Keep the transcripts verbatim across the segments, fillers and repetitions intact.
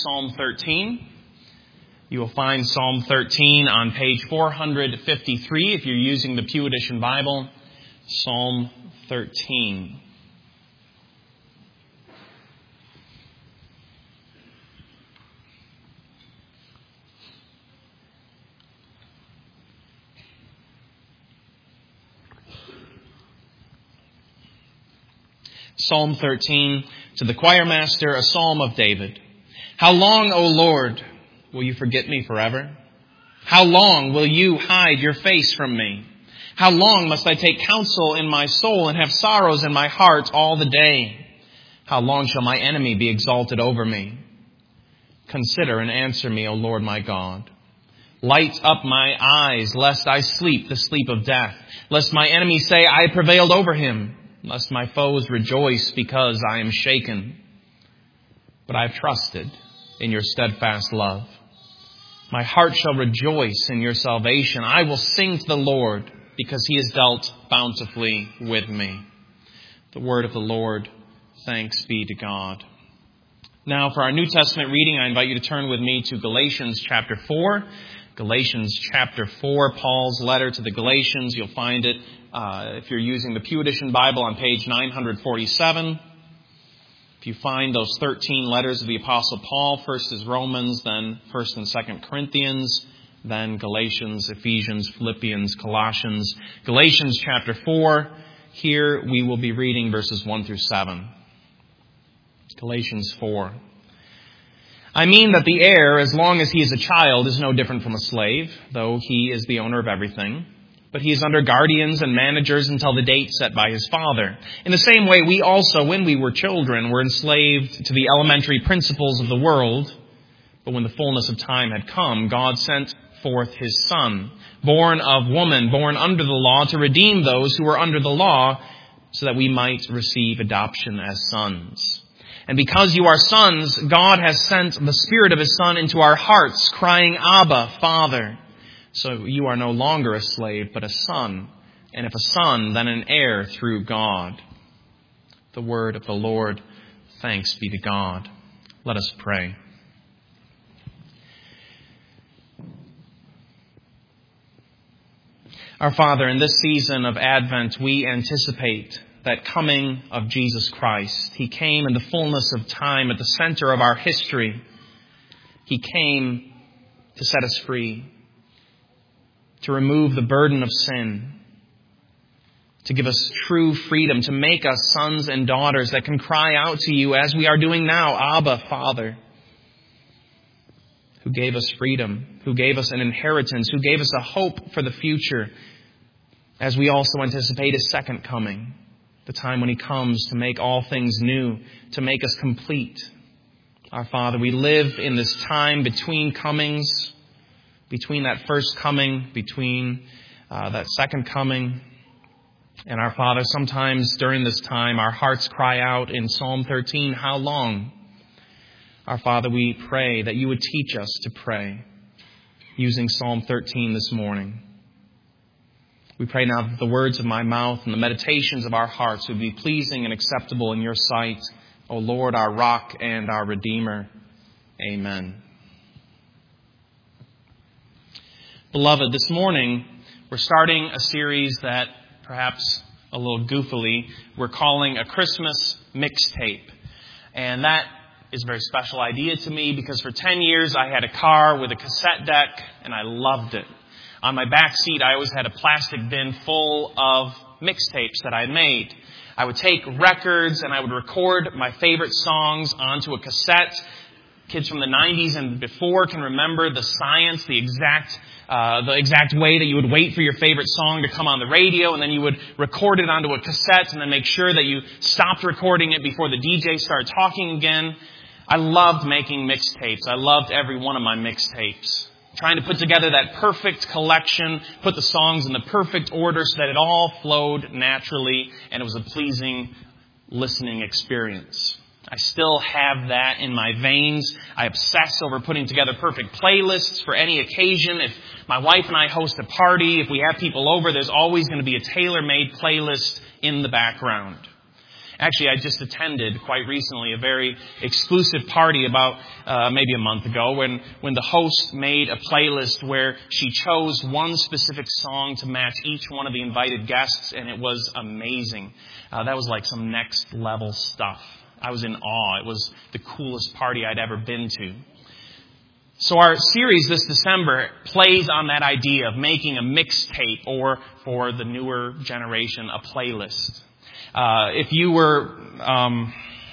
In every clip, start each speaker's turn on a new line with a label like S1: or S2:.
S1: Psalm thirteen. You will find Psalm thirteen on page four hundred fifty-three if you're using the Pew Edition Bible. Psalm thirteen. Psalm thirteen, to the choir master, a psalm of David. How long, O Lord, will you forget me forever? How long will you hide your face from me? How long must I take counsel in my soul and have sorrows in my heart all the day? How long shall my enemy be exalted over me? Consider and answer me, O Lord my God. Light up my eyes, lest I sleep the sleep of death, lest my enemy say, I prevailed over him, lest my foes rejoice because I am shaken. But I have trusted in your steadfast love. My heart shall rejoice in your salvation. I will sing to the Lord because he has dealt bountifully with me. The word of the Lord. Thanks be to God. Now for our New Testament reading, I invite you to turn with me to Galatians chapter four. Galatians chapter four, Paul's letter to the Galatians. You'll find it uh, if you're using the Pew Edition Bible on page nine forty-seven. If you find those thirteen letters of the Apostle Paul, first is Romans, then first and second Corinthians, then Galatians, Ephesians, Philippians, Colossians. Galatians chapter four, here we will be reading verses one through seven. Galatians four. I mean that the heir, as long as he is a child, is no different from a slave, though he is the owner of everything. But he is under guardians and managers until the date set by his father. In the same way, we also, when we were children, were enslaved to the elementary principles of the world. But when the fullness of time had come, God sent forth his Son, born of woman, born under the law, to redeem those who were under the law, so that we might receive adoption as sons. And because you are sons, God has sent the Spirit of his Son into our hearts, crying, Abba, Father. So you are no longer a slave, but a son. And if a son, then an heir through God. The word of the Lord. Thanks be to God. Let us pray. Our Father, in this season of Advent, we anticipate that coming of Jesus Christ. He came in the fullness of time at the center of our history. He came to set us free, to remove the burden of sin, to give us true freedom, to make us sons and daughters that can cry out to you as we are doing now, Abba, Father, who gave us freedom, who gave us an inheritance, who gave us a hope for the future, as we also anticipate his second coming, the time when he comes to make all things new, to make us complete. Our Father, we live in this time between comings, between that first coming, between uh, that second coming. And our Father, sometimes during this time, our hearts cry out in Psalm thirteen, how long? Our Father, we pray that you would teach us to pray using Psalm thirteen this morning. We pray now that the words of my mouth and the meditations of our hearts would be pleasing and acceptable in your sight, O Lord, our rock and our Redeemer. Amen. Beloved, this morning we're starting a series that perhaps a little goofily we're calling a Christmas mixtape. And that is a very special idea to me because for ten years I had a car with a cassette deck and I loved it. On my back seat, I always had a plastic bin full of mixtapes that I made. I would take records and I would record my favorite songs onto a cassette. Kids from the nineties and before can remember the science, the exact uh, the exact way that you would wait for your favorite song to come on the radio, and then you would record it onto a cassette and then make sure that you stopped recording it before the D J started talking again. I loved making mixtapes. I loved every one of my mixtapes. Trying to put together that perfect collection, put the songs in the perfect order so that it all flowed naturally and it was a pleasing listening experience. I still have that in my veins. I obsess over putting together perfect playlists for any occasion. If my wife and I host a party, if we have people over, there's always going to be a tailor-made playlist in the background. Actually, I just attended quite recently a very exclusive party about uh, maybe a month ago when, when the host made a playlist where she chose one specific song to match each one of the invited guests, and it was amazing. Uh, that was like some next level stuff. I was in awe. It was the coolest party I'd ever been to. So our series this December plays on that idea of making a mixtape, or for the newer generation, a playlist. Uh, if you were, um,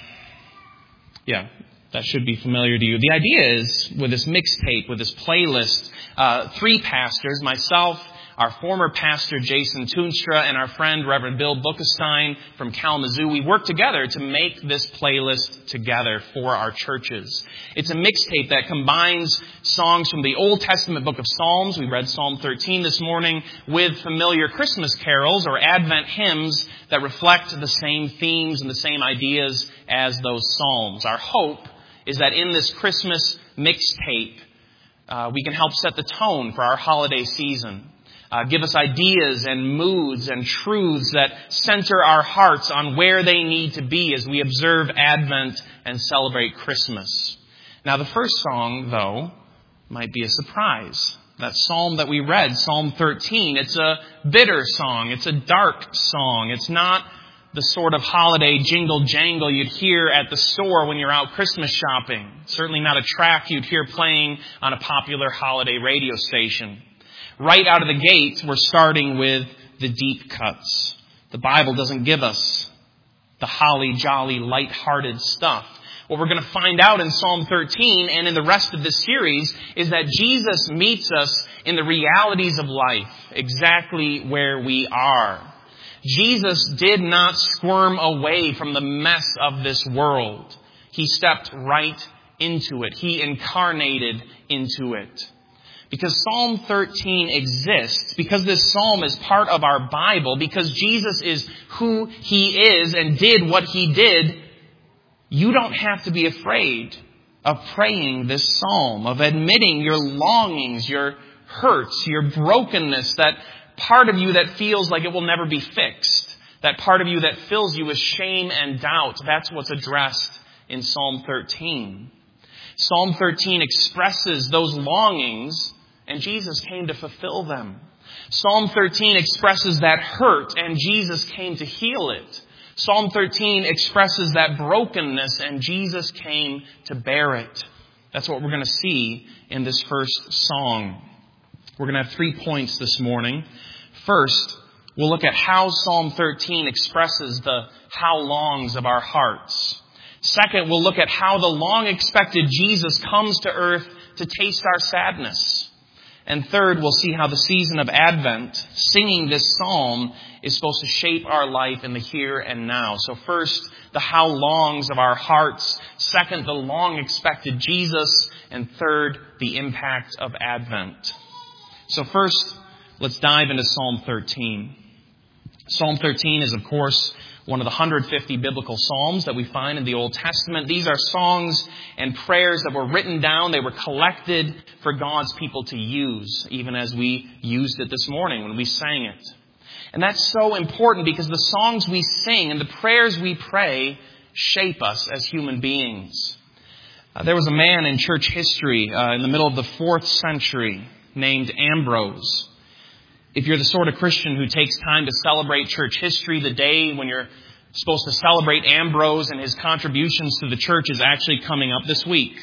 S1: yeah, that should be familiar to you. The idea is, with this mixtape, with this playlist, uh, three pastors, myself, our former pastor Jason Toonstra, and our friend Reverend Bill Bookestein from Kalamazoo, we worked together to make this playlist together for our churches. It's a mixtape that combines songs from the Old Testament book of Psalms. We read Psalm thirteen this morning, with familiar Christmas carols or Advent hymns that reflect the same themes and the same ideas as those psalms. Our hope is that in this Christmas mixtape, uh, we can help set the tone for our holiday season. Uh, give us ideas and moods and truths that center our hearts on where they need to be as we observe Advent and celebrate Christmas. Now, the first song, though, might be a surprise. That psalm that we read, Psalm thirteen, it's a bitter song. It's a dark song. It's not the sort of holiday jingle jangle you'd hear at the store when you're out Christmas shopping. Certainly not a track you'd hear playing on a popular holiday radio station. Right out of the gate, we're starting with the deep cuts. The Bible doesn't give us the holly jolly, light-hearted stuff. What we're going to find out in Psalm thirteen and in the rest of this series is that Jesus meets us in the realities of life, exactly where we are. Jesus did not squirm away from the mess of this world. He stepped right into it. He incarnated into it. Because Psalm thirteen exists, because this psalm is part of our Bible, because Jesus is who He is and did what He did, you don't have to be afraid of praying this psalm, of admitting your longings, your hurts, your brokenness, that part of you that feels like it will never be fixed, that part of you that fills you with shame and doubt. That's what's addressed in Psalm thirteen. Psalm thirteen expresses those longings, and Jesus came to fulfill them. Psalm thirteen expresses that hurt, and Jesus came to heal it. Psalm thirteen expresses that brokenness, and Jesus came to bear it. That's what we're going to see in this first song. We're going to have three points this morning. First, we'll look at how Psalm thirteen expresses the how longs of our hearts. Second, we'll look at how the long-expected Jesus comes to earth to taste our sadness. And third, we'll see how the season of Advent, singing this psalm, is supposed to shape our life in the here and now. So first, the how longs of our hearts. Second, the long-expected Jesus. And third, the impact of Advent. So first, let's dive into Psalm thirteen. Psalm thirteen is, of course, one of the one hundred fifty biblical psalms that we find in the Old Testament. These are songs and prayers that were written down. They were collected for God's people to use, even as we used it this morning when we sang it. And that's so important because the songs we sing and the prayers we pray shape us as human beings. Uh, there was a man in church history uh, in the middle of the fourth century named Ambrose. If you're the sort of Christian who takes time to celebrate church history, the day when you're supposed to celebrate Ambrose and his contributions to the church is actually coming up this week.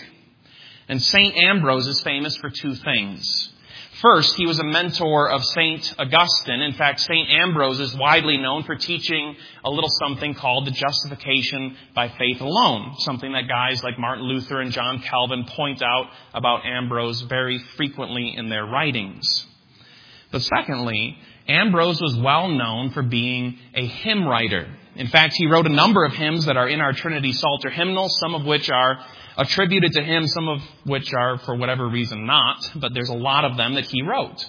S1: And Saint Ambrose is famous for two things. First, he was a mentor of Saint Augustine. In fact, Saint Ambrose is widely known for teaching a little something called the justification by faith alone, something that guys like Martin Luther and John Calvin point out about Ambrose very frequently in their writings. But secondly, Ambrose was well known for being a hymn writer. In fact, he wrote a number of hymns that are in our Trinity Psalter hymnal, some of which are attributed to him, some of which are for whatever reason not, but there's a lot of them that he wrote.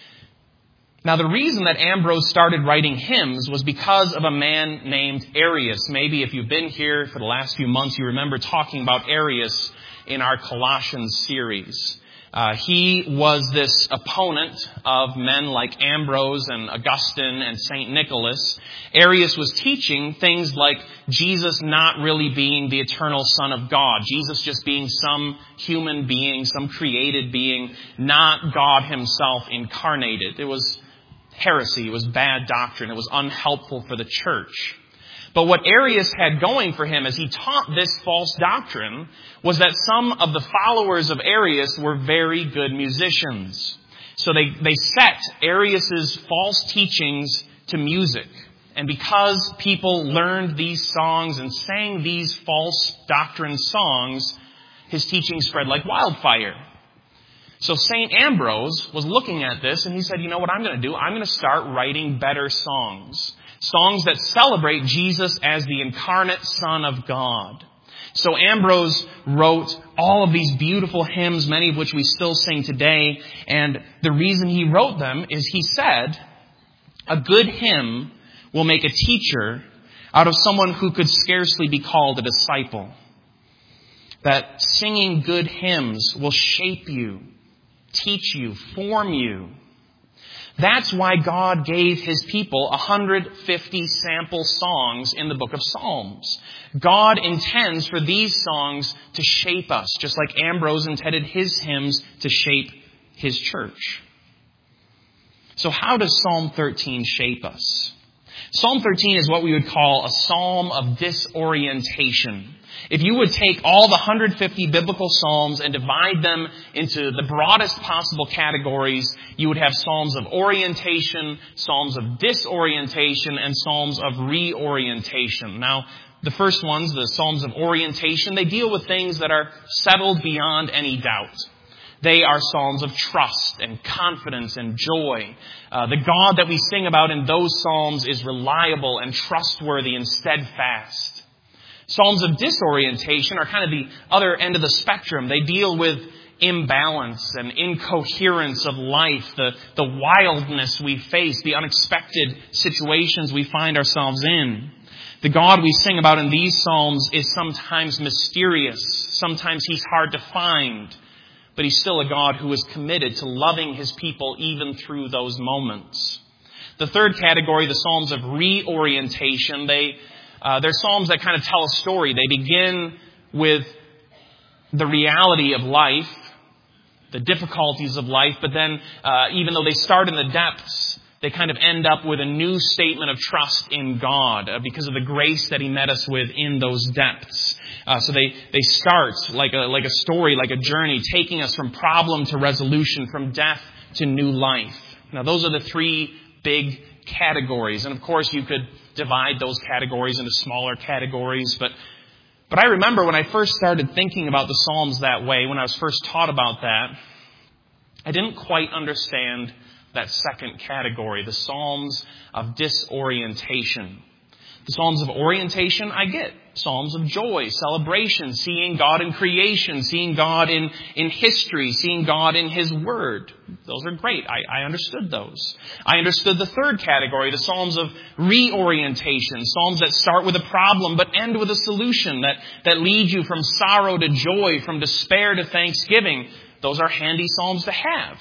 S1: Now, the reason that Ambrose started writing hymns was because of a man named Arius. Maybe if you've been here for the last few months, you remember talking about Arius in our Colossians series. Uh, he was this opponent of men like Ambrose and Augustine and Saint Nicholas. Arius was teaching things like Jesus not really being the eternal Son of God, Jesus just being some human being, some created being, not God himself incarnated. It was heresy, it was bad doctrine, it was unhelpful for the church. But what Arius had going for him as he taught this false doctrine was that some of the followers of Arius were very good musicians. So they, they set Arius's false teachings to music. And because people learned these songs and sang these false doctrine songs, his teaching spread like wildfire. So Saint Ambrose was looking at this and he said, you know what I'm going to do? I'm going to start writing better songs. Songs that celebrate Jesus as the incarnate Son of God. So Ambrose wrote all of these beautiful hymns, many of which we still sing today. And the reason he wrote them is he said, a good hymn will make a teacher out of someone who could scarcely be called a disciple. That singing good hymns will shape you, teach you, form you. That's why God gave his people one hundred fifty sample songs in the book of Psalms. God intends for these songs to shape us, just like Ambrose intended his hymns to shape his church. So how does Psalm thirteen shape us? Psalm thirteen is what we would call a psalm of disorientation. If you would take all the one hundred fifty biblical psalms and divide them into the broadest possible categories, you would have psalms of orientation, psalms of disorientation, and psalms of reorientation. Now, the first ones, the psalms of orientation, they deal with things that are settled beyond any doubt. They are psalms of trust and confidence and joy. Uh, the God that we sing about in those psalms is reliable and trustworthy and steadfast. Psalms of disorientation are kind of the other end of the spectrum. They deal with imbalance and incoherence of life, the, the wildness we face, the unexpected situations we find ourselves in. The God we sing about in these psalms is sometimes mysterious. Sometimes he's hard to find. But he's still a God who is committed to loving his people even through those moments. The third category, the psalms of reorientation, they Uh, they're psalms that kind of tell a story. They begin with the reality of life, the difficulties of life, but then uh, even though they start in the depths, they kind of end up with a new statement of trust in God uh, because of the grace that he met us with in those depths. Uh, so they, they start like a, like a story, like a journey, taking us from problem to resolution, from death to new life. Now, those are the three big categories. And of course, you could divide those categories into smaller categories. But but I remember when I first started thinking about the Psalms that way, when I was first taught about that, I didn't quite understand that second category, the Psalms of disorientation. The Psalms of orientation, I get. Psalms of joy, celebration, seeing God in creation, seeing God in, in history, seeing God in his word. Those are great. I, I understood those. I understood the third category, the Psalms of reorientation. Psalms that start with a problem but end with a solution, that, that lead you from sorrow to joy, from despair to thanksgiving. Those are handy Psalms to have.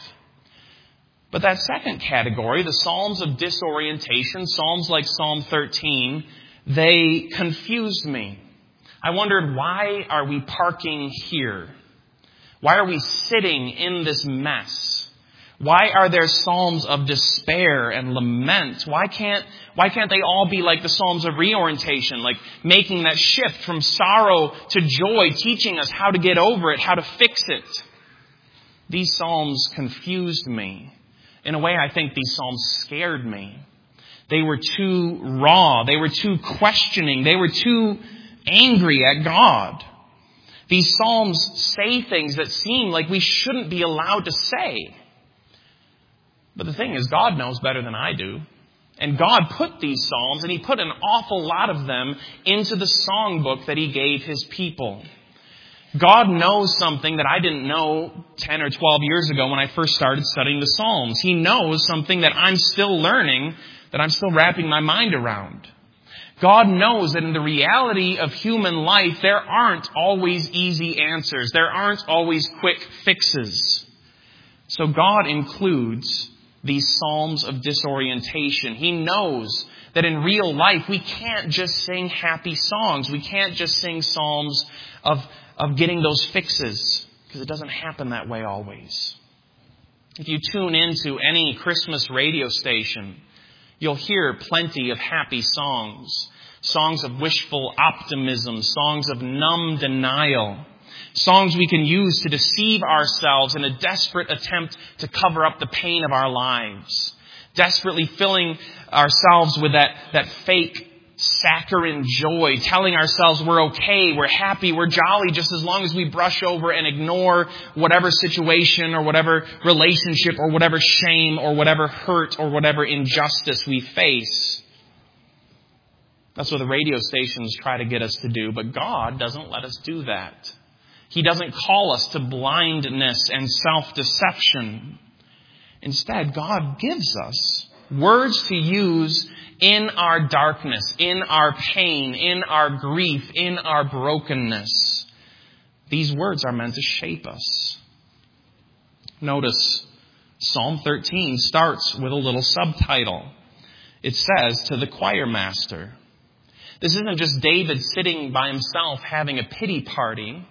S1: But that second category, the Psalms of disorientation, Psalms like Psalm thirteen, they confused me. I wondered, why are we parking here? Why are we sitting in this mess? Why are there Psalms of despair and lament? Why can't, why can't they all be like the Psalms of reorientation, like making that shift from sorrow to joy, teaching us how to get over it, how to fix it? These Psalms confused me. In a way, I think these Psalms scared me. They were too raw. They were too questioning. They were too angry at God. These Psalms say things that seem like we shouldn't be allowed to say. But the thing is, God knows better than I do. And God put these Psalms, and he put an awful lot of them into the songbook that he gave his people. God knows something that I didn't know ten or twelve years ago when I first started studying the Psalms. He knows something that I'm still learning, that I'm still wrapping my mind around. God knows that in the reality of human life, there aren't always easy answers. There aren't always quick fixes. So God includes these psalms of disorientation. He knows that in real life we can't just sing happy songs. We can't just sing psalms of, of getting those fixes, because it doesn't happen that way always. If you tune into any Christmas radio station, you'll hear plenty of happy songs. Songs of wishful optimism, songs of numb denial, songs we can use to deceive ourselves in a desperate attempt to cover up the pain of our lives. Desperately filling ourselves with that, that fake saccharine joy, telling ourselves we're okay, we're happy, we're jolly, just as long as we brush over and ignore whatever situation or whatever relationship or whatever shame or whatever hurt or whatever injustice we face. That's what the radio stations try to get us to do, but God doesn't let us do that. He doesn't call us to blindness and self-deception. Instead, God gives us words to use in our darkness, in our pain, in our grief, in our brokenness. These words are meant to shape us. Notice Psalm thirteen starts with a little subtitle. It says, "To the choir master." This isn't just David sitting by himself having a pity party.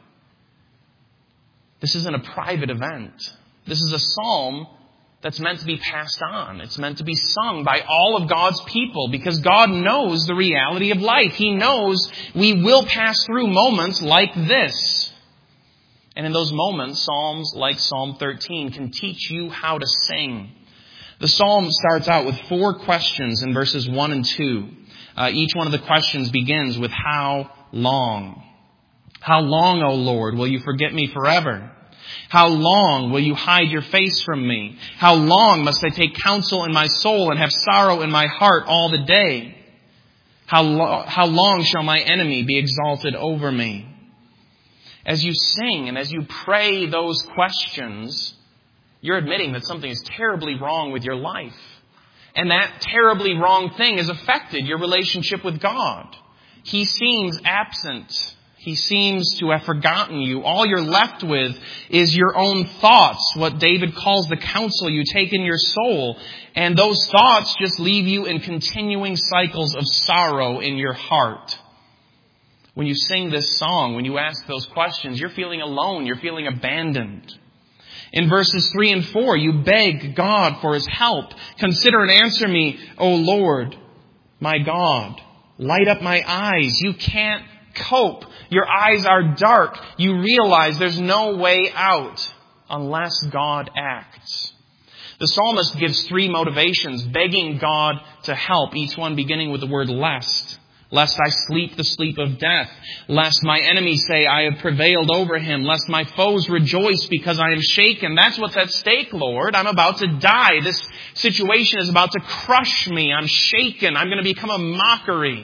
S1: This isn't a private event. This is a psalm that's meant to be passed on. It's meant to be sung by all of God's people, because God knows the reality of life. He knows we will pass through moments like this. And in those moments, psalms like Psalm thirteen can teach you how to sing. The psalm starts out with four questions in verses one and two. Uh, each one of the questions begins with how long? How long, O Lord, will you forget me forever? How long will you hide your face from me? How long must I take counsel in my soul and have sorrow in my heart all the day? How, lo- how long shall my enemy be exalted over me? As you sing and as you pray those questions, you're admitting that something is terribly wrong with your life. And that terribly wrong thing has affected your relationship with God. He seems absent. He seems to have forgotten you. All you're left with is your own thoughts, what David calls the counsel you take in your soul. And those thoughts just leave you in continuing cycles of sorrow in your heart. When you sing this song, when you ask those questions, you're feeling alone. You're feeling abandoned. In verses three and four, you beg God for His help. Consider and answer me, O Lord, my God. Light up my eyes. You can't cope. Your eyes are dark. You realize there's no way out unless God acts. The psalmist gives three motivations, begging God to help, each one beginning with the word lest. Lest I sleep the sleep of death. Lest my enemies say I have prevailed over him. Lest my foes rejoice because I am shaken. That's what's at stake, Lord. I'm about to die. This situation is about to crush me. I'm shaken. I'm going to become a mockery.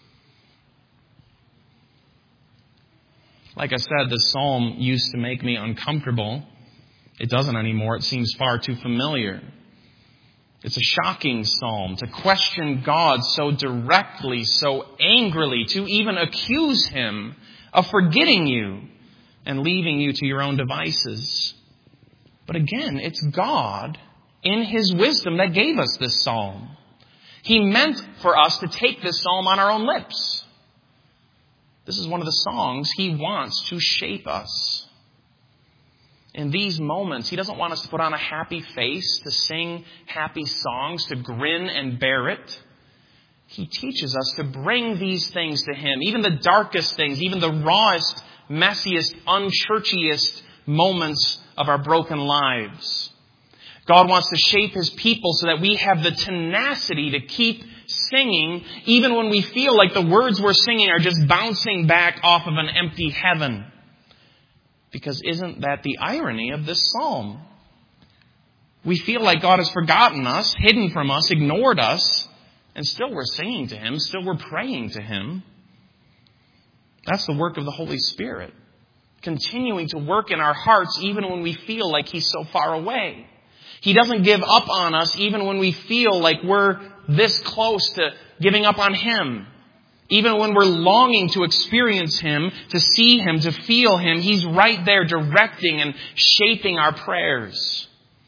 S1: Like I said, this psalm used to make me uncomfortable. It doesn't anymore. It seems far too familiar. It's a shocking psalm to question God so directly, so angrily, to even accuse Him of forgetting you and leaving you to your own devices. But again, it's God in His wisdom that gave us this psalm. He meant for us to take this psalm on our own lips. This is one of the songs He wants to shape us. In these moments, He doesn't want us to put on a happy face, to sing happy songs, to grin and bear it. He teaches us to bring these things to Him, even the darkest things, even the rawest, messiest, unchurchiest moments of our broken lives. God wants to shape His people so that we have the tenacity to keep singing, even when we feel like the words we're singing are just bouncing back off of an empty heaven. Because isn't that the irony of this psalm? We feel like God has forgotten us, hidden from us, ignored us, and still we're singing to Him, still we're praying to Him. That's the work of the Holy Spirit, continuing to work in our hearts even when we feel like He's so far away. He doesn't give up on us even when we feel like we're this close to giving up on Him. Even when we're longing to experience Him, to see Him, to feel Him, He's right there directing and shaping our prayers.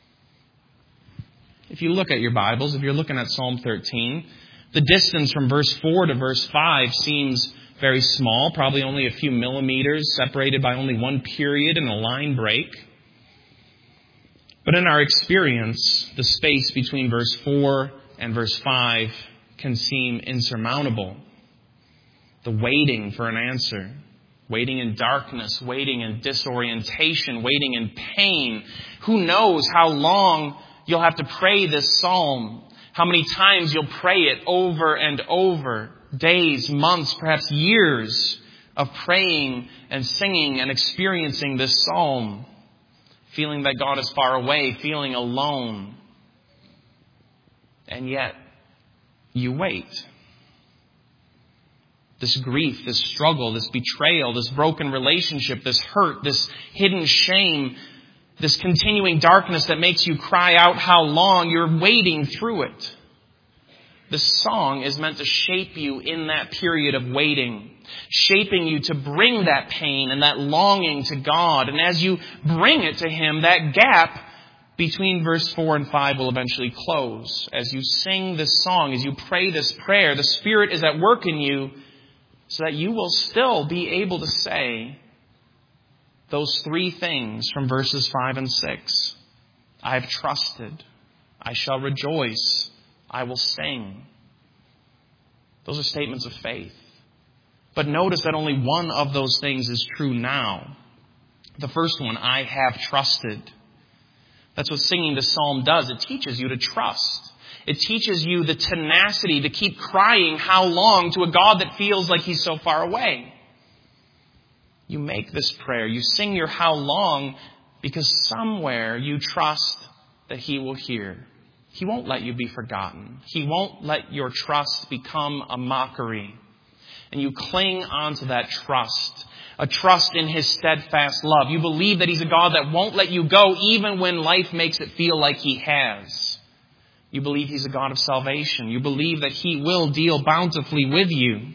S1: If you look at your Bibles, if you're looking at Psalm thirteen, the distance from verse four to verse five seems very small, probably only a few millimeters, separated by only one period and a line break. But in our experience, the space between verse four and verse five can seem insurmountable. The waiting for an answer, waiting in darkness, waiting in disorientation, waiting in pain. Who knows how long you'll have to pray this psalm, how many times you'll pray it over and over, days, months, perhaps years of praying and singing and experiencing this psalm, feeling that God is far away, feeling alone. And yet, you wait. This grief, this struggle, this betrayal, this broken relationship, this hurt, this hidden shame, this continuing darkness that makes you cry out how long, you're wading through it. This song is meant to shape you in that period of waiting, shaping you to bring that pain and that longing to God. And as you bring it to Him, that gap between verse four and five will eventually close. As you sing this song, as you pray this prayer, the Spirit is at work in you so that you will still be able to say those three things from verses five and six. I have trusted. I shall rejoice. I will sing. Those are statements of faith. But notice that only one of those things is true now. The first one, I have trusted. That's what singing the psalm does. It teaches you to trust. It teaches you the tenacity to keep crying how long to a God that feels like He's so far away. You make this prayer. You sing your how long because somewhere you trust that He will hear. He won't let you be forgotten. He won't let your trust become a mockery. And you cling onto that trust, a trust in His steadfast love. You believe that He's a God that won't let you go even when life makes it feel like He has. You believe He's a God of salvation. You believe that He will deal bountifully with you.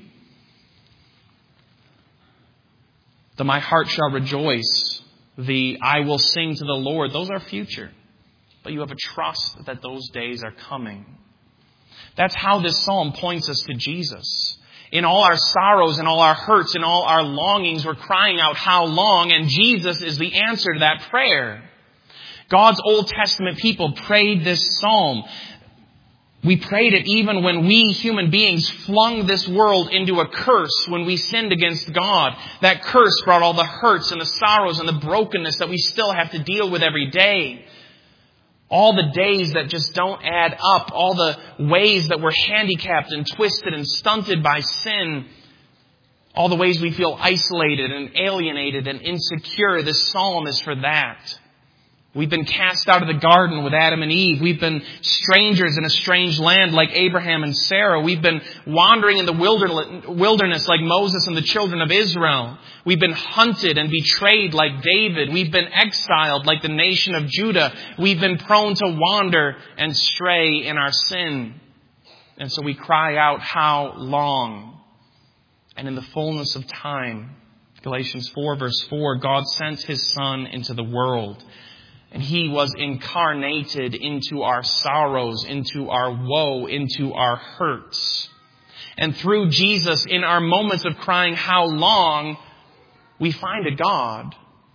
S1: The my heart shall rejoice. The I will sing to the Lord. Those are future. But you have a trust that those days are coming. That's how this psalm points us to Jesus. In all our sorrows and all our hurts and all our longings, we're crying out, how long? And Jesus is the answer to that prayer. God's Old Testament people prayed this psalm. We prayed it even when we human beings flung this world into a curse when we sinned against God. That curse brought all the hurts and the sorrows and the brokenness that we still have to deal with every day. All the days that just don't add up. All the ways that we're handicapped and twisted and stunted by sin. All the ways we feel isolated and alienated and insecure. This psalm is for that. We've been cast out of the garden with Adam and Eve. We've been strangers in a strange land like Abraham and Sarah. We've been wandering in the wilderness like Moses and the children of Israel. We've been hunted and betrayed like David. We've been exiled like the nation of Judah. We've been prone to wander and stray in our sin. And so we cry out, how long? And in the fullness of time, Galatians four verse four, God sent His Son into the world. And He was incarnated into our sorrows, into our woe, into our hurts. And through Jesus, in our moments of crying, how long, we find a God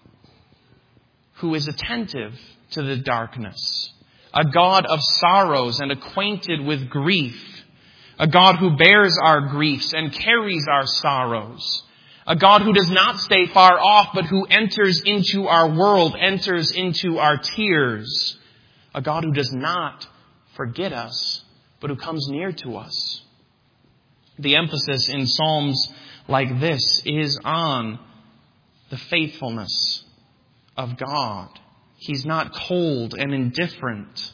S1: who is attentive to the darkness. A God of sorrows and acquainted with grief. A God who bears our griefs and carries our sorrows. A God who does not stay far off, but who enters into our world, enters into our tears. A God who does not forget us, but who comes near to us. The emphasis in psalms like this is on the faithfulness of God. He's not cold and indifferent.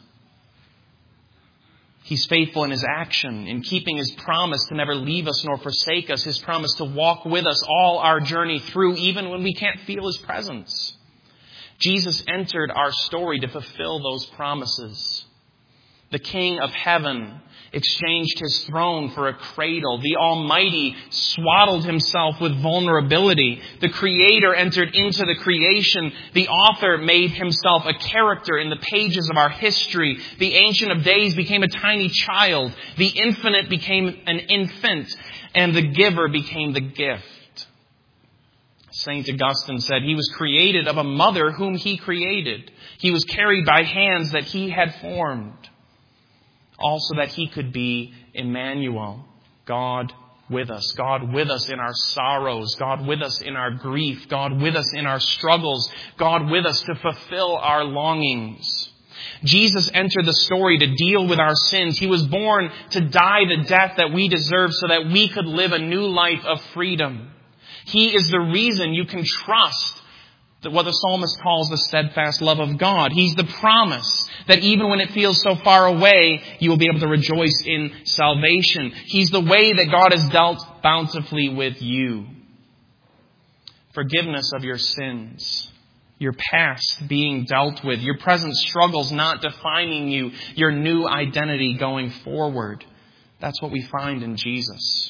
S1: He's faithful in His action, in keeping His promise to never leave us nor forsake us. His promise to walk with us all our journey through, even when we can't feel His presence. Jesus entered our story to fulfill those promises. The King of heaven exchanged his throne for a cradle. The Almighty swaddled himself with vulnerability. The Creator entered into the creation. The Author made himself a character in the pages of our history. The Ancient of Days became a tiny child. The Infinite became an infant. And the Giver became the gift. Saint Augustine said he was created of a mother whom he created. He was carried by hands that he had formed. Also that he could be Emmanuel, God with us. God with us in our sorrows. God with us in our grief. God with us in our struggles. God with us to fulfill our longings. Jesus entered the story to deal with our sins. He was born to die the death that we deserve so that we could live a new life of freedom. He is the reason you can trust that what the psalmist calls the steadfast love of God. He's the promise that even when it feels so far away, you will be able to rejoice in salvation. He's the way that God has dealt bountifully with you. Forgiveness of your sins. Your past being dealt with. Your present struggles not defining you. Your new identity going forward. That's what we find in Jesus.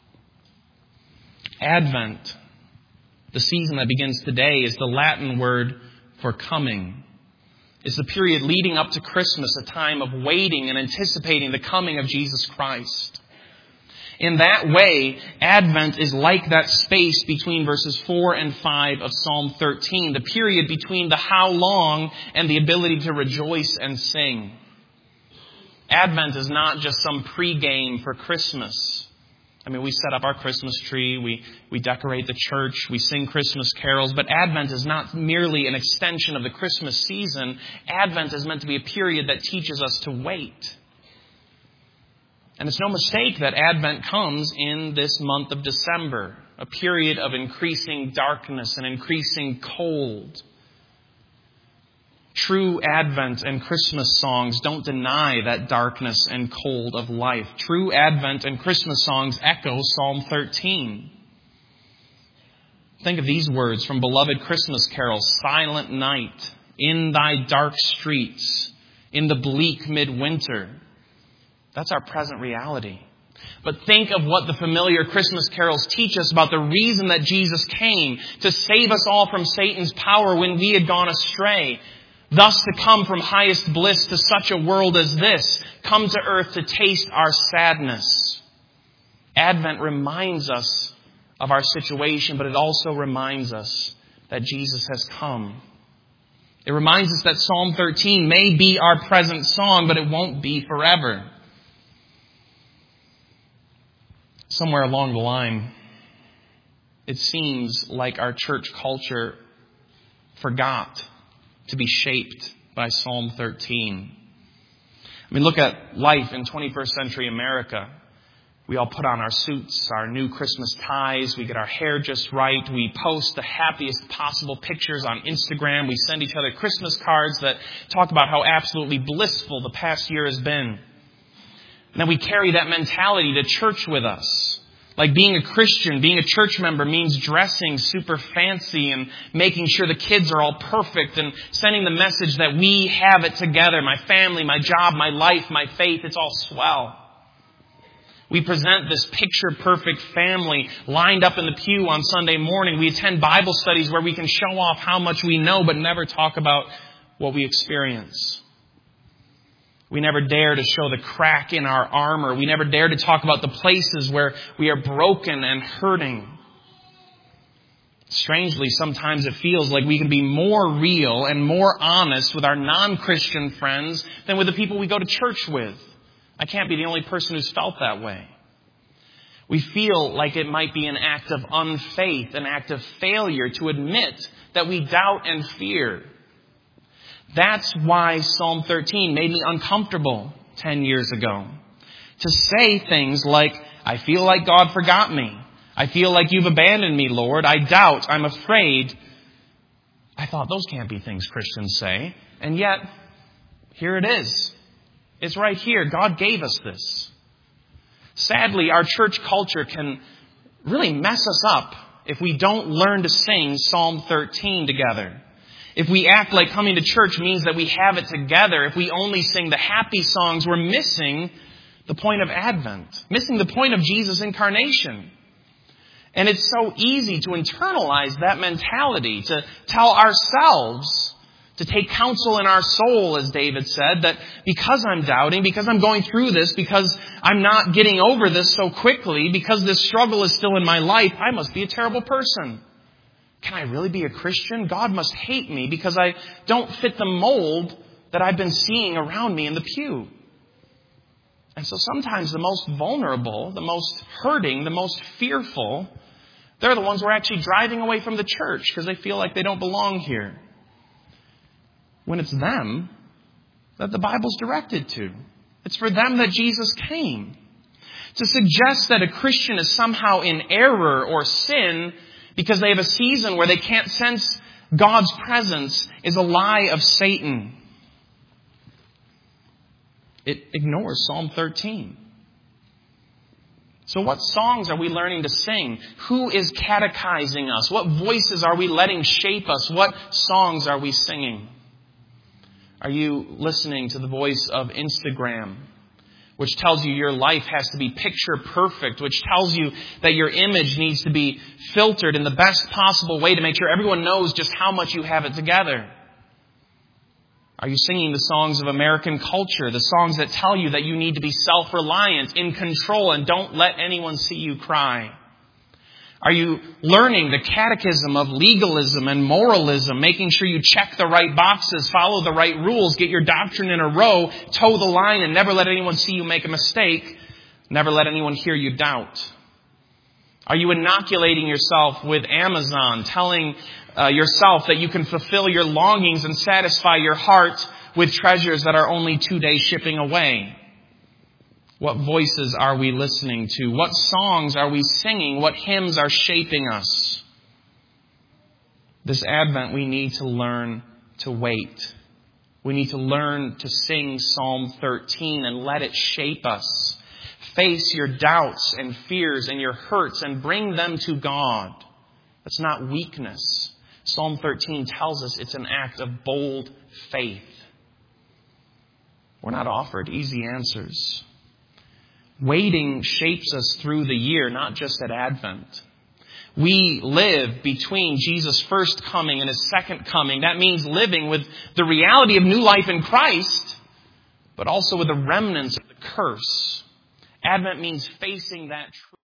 S1: Advent, the season that begins today, is the Latin word for coming. It's the period leading up to Christmas, a time of waiting and anticipating the coming of Jesus Christ. In that way, Advent is like that space between verses four and five of Psalm thirteen, the period between the how long and the ability to rejoice and sing. Advent is not just some pregame for Christmas. I mean, we set up our Christmas tree, we, we decorate the church, we sing Christmas carols, but Advent is not merely an extension of the Christmas season. Advent is meant to be a period that teaches us to wait. And it's no mistake that Advent comes in this month of December, a period of increasing darkness and increasing cold. True Advent and Christmas songs don't deny that darkness and cold of life. True Advent and Christmas songs echo Psalm thirteen. Think of these words from beloved Christmas carols. Silent night, in thy dark streets, in the bleak midwinter. That's our present reality. But think of what the familiar Christmas carols teach us about the reason that Jesus came to save us all from Satan's power when we had gone astray. Thus to come from highest bliss to such a world as this, come to earth to taste our sadness. Advent reminds us of our situation, but it also reminds us that Jesus has come. It reminds us that Psalm thirteen may be our present song, but it won't be forever. Somewhere along the line, it seems like our church culture forgot to be shaped by Psalm thirteen. I mean, look at life in twenty-first century America. We all put on our suits, our new Christmas ties. We get our hair just right. We post the happiest possible pictures on Instagram. We send each other Christmas cards that talk about how absolutely blissful the past year has been. And then we carry that mentality to church with us. Like being a Christian, being a church member means dressing super fancy and making sure the kids are all perfect and sending the message that we have it together. My family, my job, my life, my faith, it's all swell. We present this picture-perfect family lined up in the pew on Sunday morning. We attend Bible studies where we can show off how much we know but never talk about what we experience. We never dare to show the crack in our armor. We never dare to talk about the places where we are broken and hurting. Strangely, sometimes it feels like we can be more real and more honest with our non-Christian friends than with the people we go to church with. I can't be the only person who's felt that way. We feel like it might be an act of unfaith, an act of failure to admit that we doubt and fear. That's why Psalm thirteen made me uncomfortable ten years ago. To say things like, I feel like God forgot me. I feel like you've abandoned me, Lord. I doubt. I'm afraid. I thought those can't be things Christians say. And yet, here it is. It's right here. God gave us this. Sadly, our church culture can really mess us up if we don't learn to sing Psalm thirteen together. If we act like coming to church means that we have it together, if we only sing the happy songs, we're missing the point of Advent, missing the point of Jesus' incarnation. And it's so easy to internalize that mentality, to tell ourselves, to take counsel in our soul, as David said, that because I'm doubting, because I'm going through this, because I'm not getting over this so quickly, because this struggle is still in my life, I must be a terrible person. Can I really be a Christian? God must hate me because I don't fit the mold that I've been seeing around me in the pew. And so sometimes the most vulnerable, the most hurting, the most fearful, they're the ones who are actually driving away from the church because they feel like they don't belong here. When it's them that the Bible's directed to. It's for them that Jesus came. To suggest that a Christian is somehow in error or sin because they have a season where they can't sense God's presence is a lie of Satan. It ignores Psalm thirteen. So what songs are we learning to sing? Who is catechizing us? What voices are we letting shape us? What songs are we singing? Are you listening to the voice of Instagram, which tells you your life has to be picture perfect, which tells you that your image needs to be filtered in the best possible way to make sure everyone knows just how much you have it together? Are you singing the songs of American culture, the songs that tell you that you need to be self-reliant, in control, and don't let anyone see you cry? Are you learning the catechism of legalism and moralism, making sure you check the right boxes, follow the right rules, get your doctrine in a row, toe the line, and never let anyone see you make a mistake, never let anyone hear you doubt? Are you inoculating yourself with Amazon, telling uh, yourself that you can fulfill your longings and satisfy your heart with treasures that are only two days shipping away? What voices are we listening to? What songs are we singing? What hymns are shaping us? This Advent, we need to learn to wait. We need to learn to sing Psalm thirteen and let it shape us. Face your doubts and fears and your hurts and bring them to God. That's not weakness. Psalm thirteen tells us it's an act of bold faith. We're not offered easy answers. Waiting shapes us through the year, not just at Advent. We live between Jesus' first coming and His second coming. That means living with the reality of new life in Christ, but also with the remnants of the curse. Advent means facing that truth.